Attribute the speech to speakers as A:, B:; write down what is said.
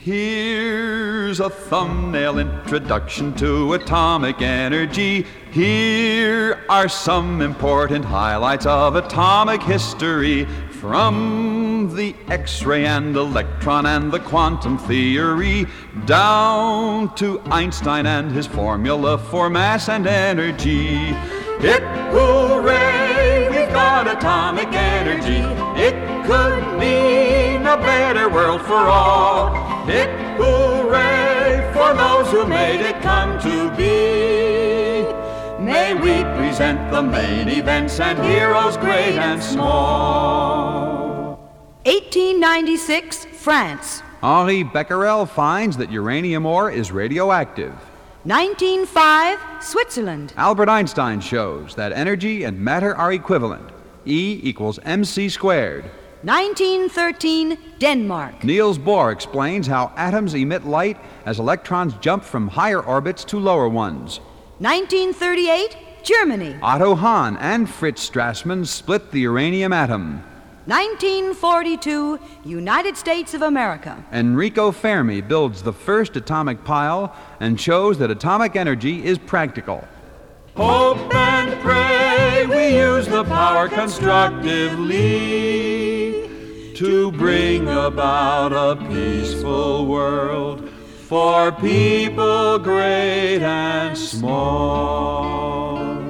A: Here's a thumbnail introduction to atomic energy. Here are some important highlights of atomic history, from the X-ray and electron and the quantum theory, down to Einstein and his formula for mass and energy. Hip hooray, we've got atomic energy. It could mean a better world for all. Hip hooray for those who made it come to be. May we present the main events and heroes great and small.
B: 1896, France.
A: Henri Becquerel finds that uranium ore is radioactive.
B: 1905, Switzerland.
A: Albert Einstein shows that energy and matter are equivalent. E equals mc squared.
B: 1913, Denmark.
A: Niels Bohr explains how atoms emit light as electrons jump from higher orbits to lower ones.
B: 1938, Germany.
A: Otto Hahn and Fritz Strassmann split the uranium atom.
B: 1942, United States of America.
A: Enrico Fermi builds the first atomic pile and shows that atomic energy is practical. Hope and pray we use the power constructively to bring about a peaceful world for people great and small.